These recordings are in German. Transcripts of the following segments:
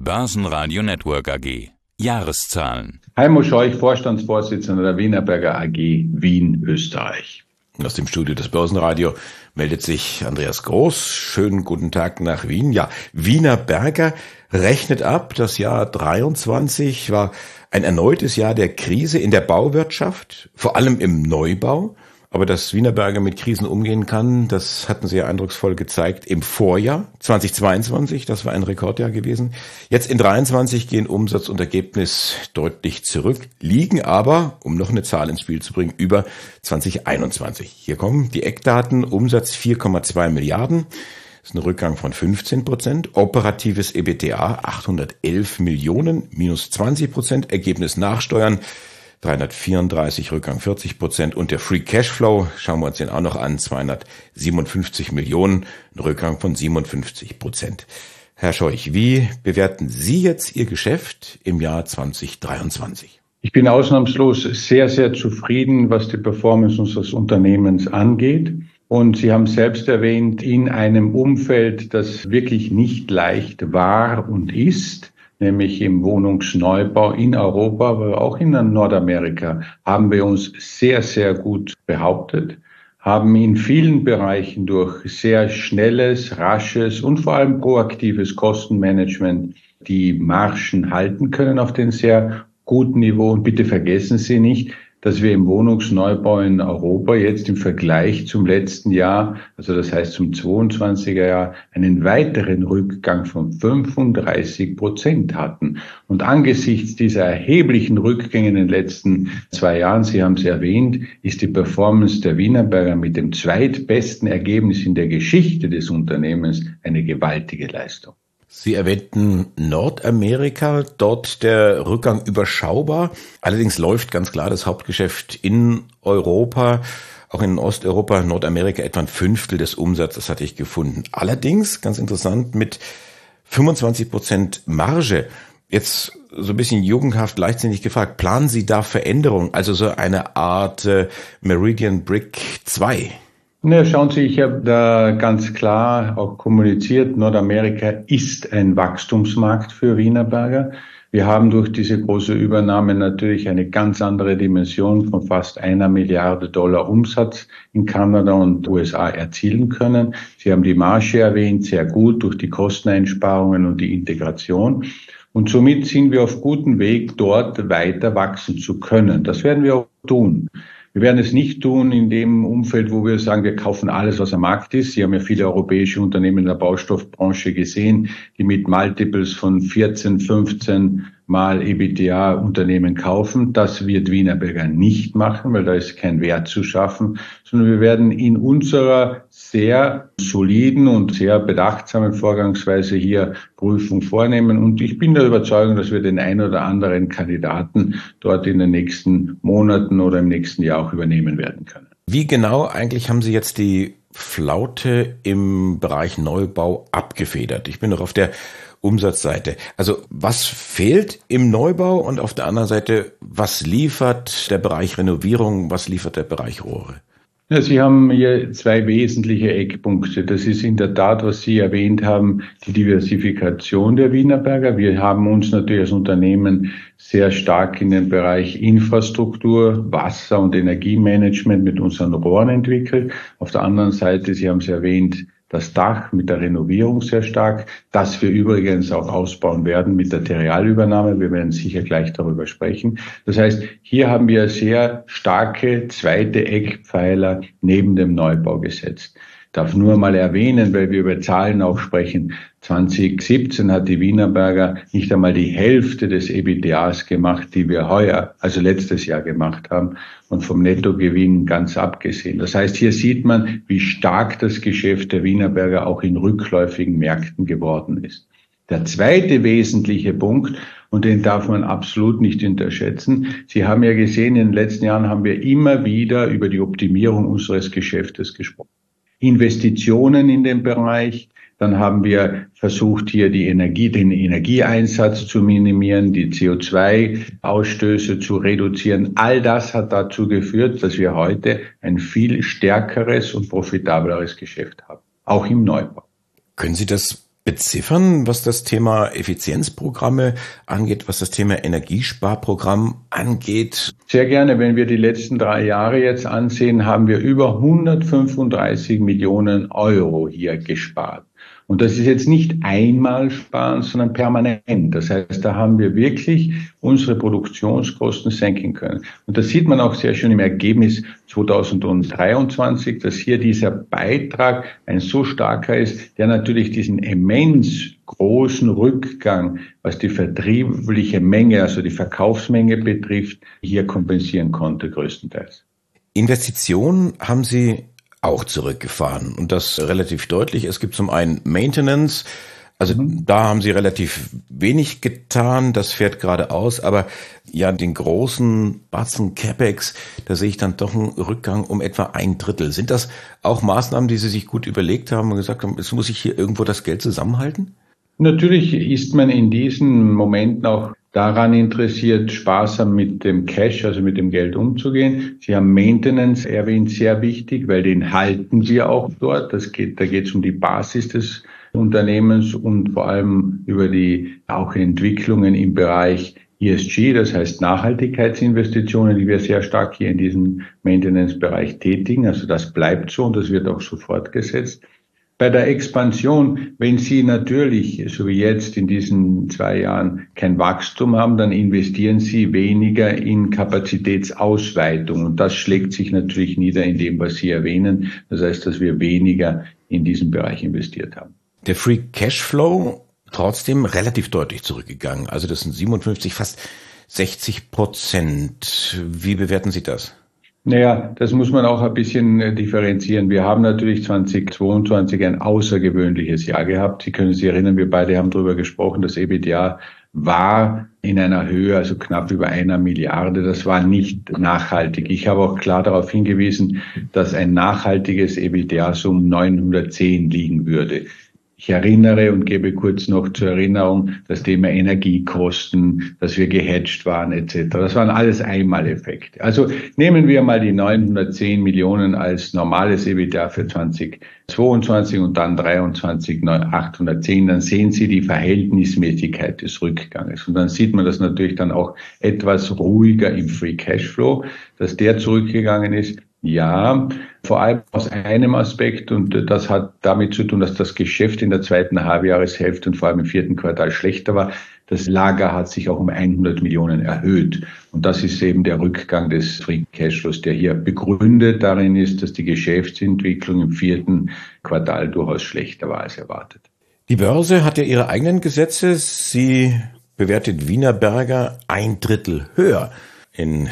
Börsenradio Network AG. Jahreszahlen. Heimo Scheuch, Vorstandsvorsitzender der Wienerberger AG Wien, Österreich. Aus dem Studio des Börsenradio meldet sich Andreas Groß. Schönen guten Tag nach Wien. Ja, Wienerberger rechnet ab. Das Jahr 23 war ein erneutes Jahr der Krise in der Bauwirtschaft, vor allem im Neubau. Aber dass Wienerberger mit Krisen umgehen kann, das hatten sie ja eindrucksvoll gezeigt im Vorjahr 2022. Das war ein Rekordjahr gewesen. Jetzt in 23 gehen Umsatz und Ergebnis deutlich zurück, liegen aber, um noch eine Zahl ins Spiel zu bringen, über 2021. Hier kommen die Eckdaten. Umsatz 4,2 Milliarden. Das ist ein Rückgang von 15%. Operatives EBITDA 811 Millionen, minus 20%. Ergebnis nach Steuern 334, Rückgang 40%. Und der Free Cashflow, schauen wir uns den auch noch an, 257 Millionen, ein Rückgang von 57%. Herr Scheuch, wie bewerten Sie jetzt Ihr Geschäft im Jahr 2023? Ich bin ausnahmslos sehr, sehr zufrieden, was die Performance unseres Unternehmens angeht. Und Sie haben selbst erwähnt, in einem Umfeld, das wirklich nicht leicht war und ist, nämlich im Wohnungsneubau in Europa, aber auch in Nordamerika, haben wir uns sehr, sehr gut behauptet, haben in vielen Bereichen durch sehr schnelles, rasches und vor allem proaktives Kostenmanagement die Margen halten können auf den sehr guten Niveau. Und bitte vergessen Sie nicht, dass wir im Wohnungsneubau in Europa jetzt im Vergleich zum letzten Jahr, also das heißt zum 22er Jahr, einen weiteren Rückgang von 35% hatten. Und angesichts dieser erheblichen Rückgänge in den letzten 2 Jahren, Sie haben es erwähnt, ist die Performance der Wienerberger mit dem zweitbesten Ergebnis in der Geschichte des Unternehmens eine gewaltige Leistung. Sie erwähnten Nordamerika, dort der Rückgang überschaubar. Allerdings läuft ganz klar das Hauptgeschäft in Europa, auch in Osteuropa, Nordamerika etwa ein Fünftel des Umsatzes hatte ich gefunden. Allerdings, ganz interessant, mit 25% Marge. Jetzt so ein bisschen jugendhaft, leichtsinnig gefragt, planen Sie da Veränderungen, also so eine Art Meridian Brick 2? Ja, schauen Sie, ich habe da ganz klar auch kommuniziert, Nordamerika ist ein Wachstumsmarkt für Wienerberger. Wir haben durch diese große Übernahme natürlich eine ganz andere Dimension von fast 1 Milliarde Dollar Umsatz in Kanada und USA erzielen können. Sie haben die Marge erwähnt, sehr gut durch die Kosteneinsparungen und die Integration. Und somit sind wir auf gutem Weg, dort weiter wachsen zu können. Das werden wir auch tun. Wir werden es nicht tun in dem Umfeld, wo wir sagen, wir kaufen alles, was am Markt ist. Sie haben ja viele europäische Unternehmen in der Baustoffbranche gesehen, die mit Multiples von 14, 15 Mal EBITDA Unternehmen kaufen. Das wird Wienerberger nicht machen, weil da ist kein Wert zu schaffen, sondern wir werden in unserer sehr soliden und sehr bedachtsamen Vorgangsweise hier Prüfung vornehmen. Und ich bin der Überzeugung, dass wir den ein oder anderen Kandidaten dort in den nächsten Monaten oder im nächsten Jahr auch übernehmen werden können. Wie genau eigentlich haben Sie jetzt die Flaute im Bereich Neubau abgefedert? Ich bin noch auf der Umsatzseite. Also was fehlt im Neubau und auf der anderen Seite, was liefert der Bereich Renovierung, was liefert der Bereich Rohre? Ja, Sie haben hier 2 wesentliche Eckpunkte. Das ist in der Tat, was Sie erwähnt haben, die Diversifikation der Wienerberger. Wir haben uns natürlich als Unternehmen sehr stark in den Bereich Infrastruktur, Wasser- und Energiemanagement mit unseren Rohren entwickelt. Auf der anderen Seite, Sie haben es erwähnt, das Dach mit der Renovierung sehr stark, das wir übrigens auch ausbauen werden mit der Terrealübernahme. Wir werden sicher gleich darüber sprechen. Das heißt, hier haben wir sehr starke zweite Eckpfeiler neben dem Neubau gesetzt. Ich darf nur mal erwähnen, weil wir über Zahlen auch sprechen. 2017 hat die Wienerberger nicht einmal die Hälfte des EBITDAs gemacht, die wir heuer, also letztes Jahr gemacht haben, und vom Nettogewinn ganz abgesehen. Das heißt, hier sieht man, wie stark das Geschäft der Wienerberger auch in rückläufigen Märkten geworden ist. Der zweite wesentliche Punkt, und den darf man absolut nicht unterschätzen. Sie haben ja gesehen, in den letzten Jahren haben wir immer wieder über die Optimierung unseres Geschäftes gesprochen. Investitionen in den Bereich. Dann haben wir versucht, hier den Energieeinsatz zu minimieren, die CO2-Ausstöße zu reduzieren. All das hat dazu geführt, dass wir heute ein viel stärkeres und profitableres Geschäft haben, auch im Neubau. Können Sie das beziffern, was das Thema Effizienzprogramme angeht, was das Thema Energiesparprogramm angeht? Sehr gerne. Wenn wir die letzten 3 Jahre jetzt ansehen, haben wir über 135 Millionen Euro hier gespart. Und das ist jetzt nicht einmal sparen, sondern permanent. Das heißt, da haben wir wirklich unsere Produktionskosten senken können. Und das sieht man auch sehr schön im Ergebnis 2023, dass hier dieser Beitrag ein so starker ist, der natürlich diesen immens großen Rückgang, was die vertriebliche Menge, also die Verkaufsmenge betrifft, hier kompensieren konnte größtenteils. Investitionen haben Sie auch zurückgefahren und das relativ deutlich. Es gibt zum einen Maintenance, also da haben Sie relativ wenig getan, das fährt gerade aus, aber ja, den großen Batzen CapEx, da sehe ich dann doch einen Rückgang um etwa 1/3. Sind das auch Maßnahmen, die Sie sich gut überlegt haben und gesagt haben, jetzt muss ich hier irgendwo das Geld zusammenhalten? Natürlich ist man in diesen Momenten auch daran interessiert, sparsam mit dem Cash, also mit dem Geld umzugehen. Sie haben Maintenance erwähnt, sehr wichtig, weil den halten wir auch dort. Da geht es um die Basis des Unternehmens und vor allem über die auch Entwicklungen im Bereich ESG, das heißt Nachhaltigkeitsinvestitionen, die wir sehr stark hier in diesem Maintenance-Bereich tätigen. Also das bleibt so und das wird auch so fortgesetzt. Bei der Expansion, wenn Sie natürlich, so wie jetzt in diesen 2 Jahren, kein Wachstum haben, dann investieren Sie weniger in Kapazitätsausweitung. Und das schlägt sich natürlich nieder in dem, was Sie erwähnen. Das heißt, dass wir weniger in diesem Bereich investiert haben. Der Free Cashflow trotzdem relativ deutlich zurückgegangen. Also das sind 57, fast 60%. Wie bewerten Sie das? Naja, das muss man auch ein bisschen differenzieren. Wir haben natürlich 2022 ein außergewöhnliches Jahr gehabt. Sie können sich erinnern, wir beide haben darüber gesprochen, das EBITDA war in einer Höhe, also knapp über 1 Milliarde. Das war nicht nachhaltig. Ich habe auch klar darauf hingewiesen, dass ein nachhaltiges EBITDA so um 910 liegen würde. Ich erinnere und gebe kurz noch zur Erinnerung das Thema Energiekosten, dass wir gehatcht waren etc. Das waren alles Einmaleffekte. Also nehmen wir mal die 910 Millionen als normales EBITDA für 2022 und dann 23 810, dann sehen Sie die Verhältnismäßigkeit des Rückganges. Und dann sieht man das natürlich dann auch etwas ruhiger im Free Cashflow, dass der zurückgegangen ist. Ja, vor allem aus einem Aspekt, und das hat damit zu tun, dass das Geschäft in der zweiten Halbjahreshälfte und vor allem im 4. Quartal schlechter war. Das Lager hat sich auch um 100 Millionen erhöht. Und das ist eben der Rückgang des Free Cashflows, der hier begründet darin ist, dass die Geschäftsentwicklung im 4. Quartal durchaus schlechter war als erwartet. Die Börse hat ja ihre eigenen Gesetze. Sie bewertet Wienerberger 1/3 höher in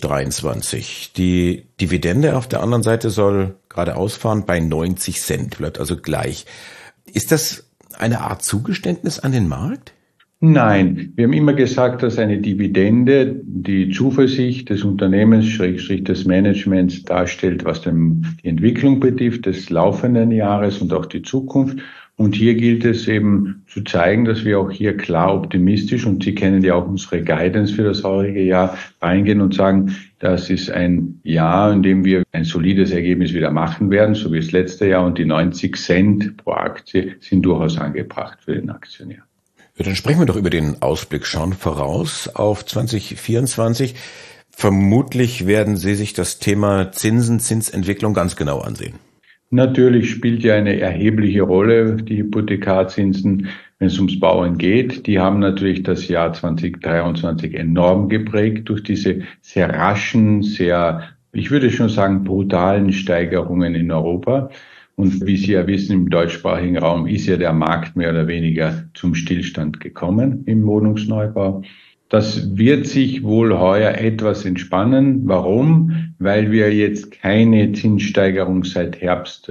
2023. Die Dividende auf der anderen Seite soll gerade ausfahren bei 90 Cent, bleibt also gleich. Ist das eine Art Zugeständnis an den Markt? Nein, wir haben immer gesagt, dass eine Dividende die Zuversicht des Unternehmens, Schrägstrich des Managements darstellt, was die Entwicklung betrifft, des laufenden Jahres und auch die Zukunft. Und hier gilt es eben zu zeigen, dass wir auch hier klar optimistisch, und Sie kennen ja auch unsere Guidance für das heurige Jahr, reingehen und sagen, das ist ein Jahr, in dem wir ein solides Ergebnis wieder machen werden, so wie das letzte Jahr, und die 90 Cent pro Aktie sind durchaus angebracht für den Aktionär. Ja, dann sprechen wir doch über den Ausblick, schauen voraus auf 2024. Vermutlich werden Sie sich das Thema Zinsen, Zinsentwicklung ganz genau ansehen. Natürlich spielt ja eine erhebliche Rolle die Hypothekarzinsen, wenn es ums Bauen geht. Die haben natürlich das Jahr 2023 enorm geprägt durch diese sehr raschen, ich würde schon sagen, brutalen Steigerungen in Europa. Und wie Sie ja wissen, im deutschsprachigen Raum ist ja der Markt mehr oder weniger zum Stillstand gekommen im Wohnungsneubau. Das wird sich wohl heuer etwas entspannen. Warum? Weil wir jetzt keine Zinssteigerung seit Herbst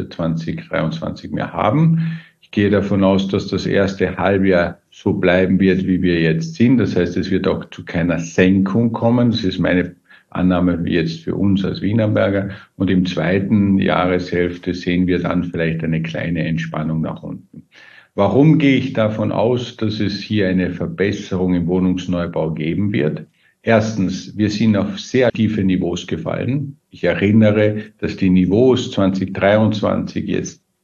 2023 mehr haben. Ich gehe davon aus, dass das erste Halbjahr so bleiben wird, wie wir jetzt sind. Das heißt, es wird auch zu keiner Senkung kommen. Das ist meine Annahme jetzt für uns als Wienerberger. Und im zweiten Jahreshälfte sehen wir dann vielleicht eine kleine Entspannung nach unten. Warum gehe ich davon aus, dass es hier eine Verbesserung im Wohnungsneubau geben wird? Erstens, wir sind auf sehr tiefe Niveaus gefallen. Ich erinnere, dass die Niveaus 2023 jetzt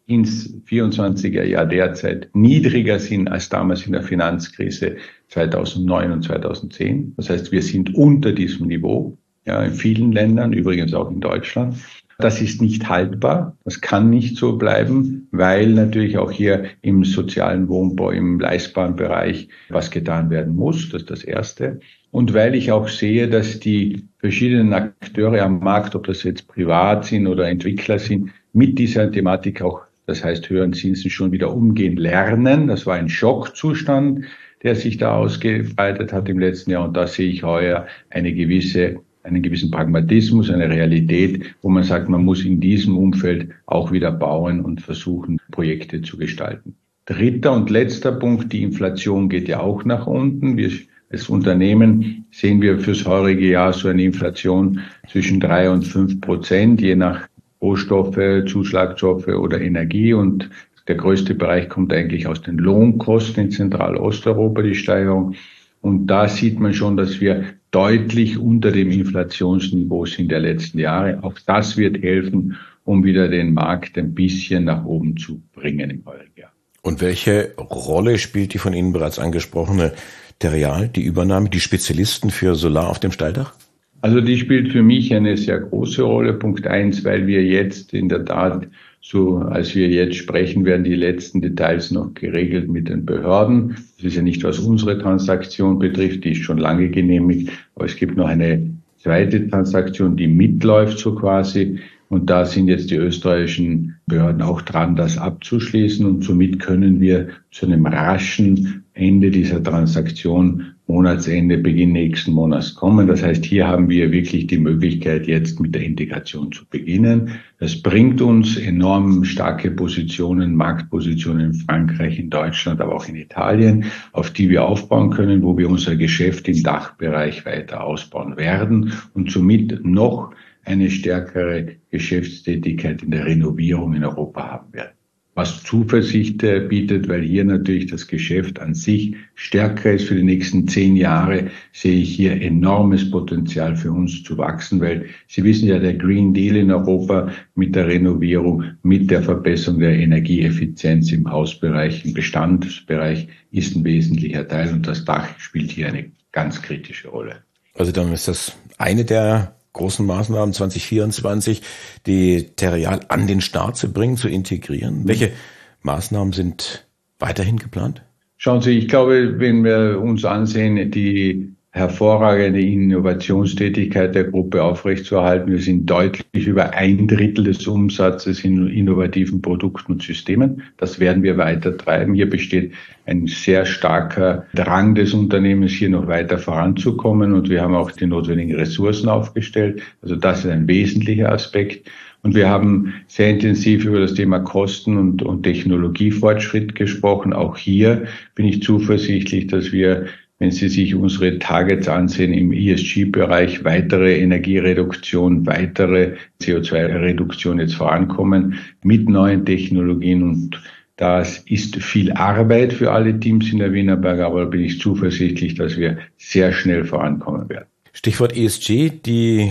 ins 24er Jahr derzeit niedriger sind als damals in der Finanzkrise 2009 und 2010. Das heißt, wir sind unter diesem Niveau, ja, in vielen Ländern, übrigens auch in Deutschland. Das ist nicht haltbar. Das kann nicht so bleiben, weil natürlich auch hier im sozialen Wohnbau, im leistbaren Bereich was getan werden muss. Das ist das Erste. Und weil ich auch sehe, dass die verschiedenen Akteure am Markt, ob das jetzt privat sind oder Entwickler sind, mit dieser Thematik auch, das heißt höheren Zinsen, schon wieder umgehen lernen. Das war ein Schockzustand, der sich da ausgebreitet hat im letzten Jahr. Und da sehe ich heuer einen gewissen Pragmatismus, eine Realität, wo man sagt, man muss in diesem Umfeld auch wieder bauen und versuchen, Projekte zu gestalten. Dritter und letzter Punkt, die Inflation geht ja auch nach unten. Wir als Unternehmen sehen wir fürs heurige Jahr so eine Inflation zwischen 3 und 5%, je nach Rohstoffe, Zuschlagstoffe oder Energie. Und der größte Bereich kommt eigentlich aus den Lohnkosten in Zentralosteuropa, die Steigerung. Und da sieht man schon, dass wir deutlich unter dem Inflationsniveau sind der letzten Jahre. Auch das wird helfen, um wieder den Markt ein bisschen nach oben zu bringen im heurigen Jahr. Und welche Rolle spielt die von Ihnen bereits angesprochene Terreal, die Übernahme, die Spezialisten für Solar auf dem Stahldach? Also die spielt für mich eine sehr große Rolle. Punkt 1, weil wir jetzt in der Tat, so als wir jetzt sprechen, werden die letzten Details noch geregelt mit den Behörden. Das ist ja nicht, was unsere Transaktion betrifft, die ist schon lange genehmigt. Aber es gibt noch eine zweite Transaktion, die mitläuft so quasi. Und da sind jetzt die österreichischen Behörden auch dran, das abzuschließen. Und somit können wir zu einem raschen Ende dieser Transaktion, Monatsende, Beginn nächsten Monats kommen. Das heißt, hier haben wir wirklich die Möglichkeit, jetzt mit der Integration zu beginnen. Das bringt uns enorm starke Positionen, Marktpositionen in Frankreich, in Deutschland, aber auch in Italien, auf die wir aufbauen können, wo wir unser Geschäft im Dachbereich weiter ausbauen werden und somit noch eine stärkere Geschäftstätigkeit in der Renovierung in Europa haben werden. Was Zuversicht bietet, weil hier natürlich das Geschäft an sich stärker ist für die nächsten 10 Jahre, sehe ich hier enormes Potenzial für uns zu wachsen, weil Sie wissen ja, der Green Deal in Europa mit der Renovierung, mit der Verbesserung der Energieeffizienz im Hausbereich, im Bestandsbereich ist ein wesentlicher Teil und das Dach spielt hier eine ganz kritische Rolle. Also dann ist das eine der großen Maßnahmen 2024, die Terreal an den Start zu bringen, zu integrieren. Welche Maßnahmen sind weiterhin geplant? Schauen Sie, ich glaube, wenn wir uns ansehen, die hervorragende Innovationstätigkeit der Gruppe aufrechtzuerhalten. Wir sind deutlich über 1/3 des Umsatzes in innovativen Produkten und Systemen. Das werden wir weiter treiben. Hier besteht ein sehr starker Drang des Unternehmens, hier noch weiter voranzukommen. Und wir haben auch die notwendigen Ressourcen aufgestellt. Also das ist ein wesentlicher Aspekt. Und wir haben sehr intensiv über das Thema Kosten und Technologiefortschritt gesprochen. Auch hier bin ich zuversichtlich, dass wir, wenn Sie sich unsere Targets ansehen, im ESG-Bereich weitere Energiereduktion, weitere CO2-Reduktion jetzt vorankommen mit neuen Technologien. Und das ist viel Arbeit für alle Teams in der Wienerberger, aber da bin ich zuversichtlich, dass wir sehr schnell vorankommen werden. Stichwort ESG, die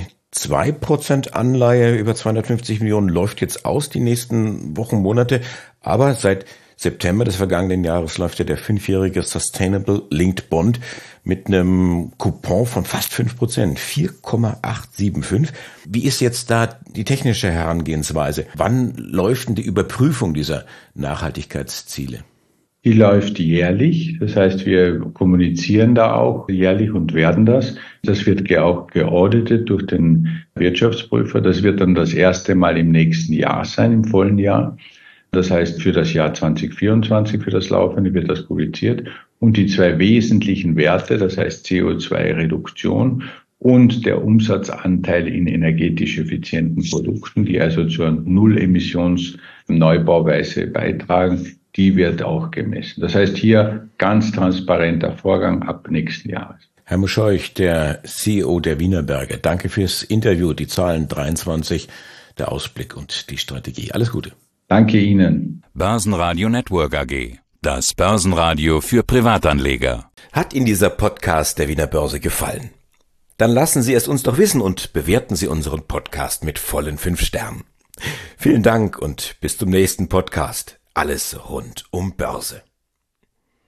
2% Anleihe über 250 Millionen läuft jetzt aus die nächsten Wochen, Monate, aber seit September des vergangenen Jahres läuft ja der 5-jährige Sustainable Linked Bond mit einem Coupon von fast 5%, 4,875. Wie ist jetzt da die technische Herangehensweise? Wann läuft denn die Überprüfung dieser Nachhaltigkeitsziele? Die läuft jährlich, das heißt, wir kommunizieren da auch jährlich und werden das. Das wird auch geauditet durch den Wirtschaftsprüfer. Das wird dann das erste Mal im nächsten Jahr sein, im vollen Jahr. Das heißt, für das Jahr 2024, für das laufende, wird das publiziert. Und die 2 wesentlichen Werte, das heißt CO2-Reduktion und der Umsatzanteil in energetisch effizienten Produkten, die also zur Null-Emissions-Neubauweise beitragen, die wird auch gemessen. Das heißt, hier ganz transparenter Vorgang ab nächsten Jahres. Herr Muscheuch, der CEO der Wienerberger, danke fürs Interview, die Zahlen 23, der Ausblick und die Strategie. Alles Gute. Danke Ihnen. Börsenradio Network AG. Das Börsenradio für Privatanleger. Hat Ihnen dieser Podcast der Wiener Börse gefallen? Dann lassen Sie es uns doch wissen und bewerten Sie unseren Podcast mit vollen 5 Sternen. Vielen Dank und bis zum nächsten Podcast. Alles rund um Börse.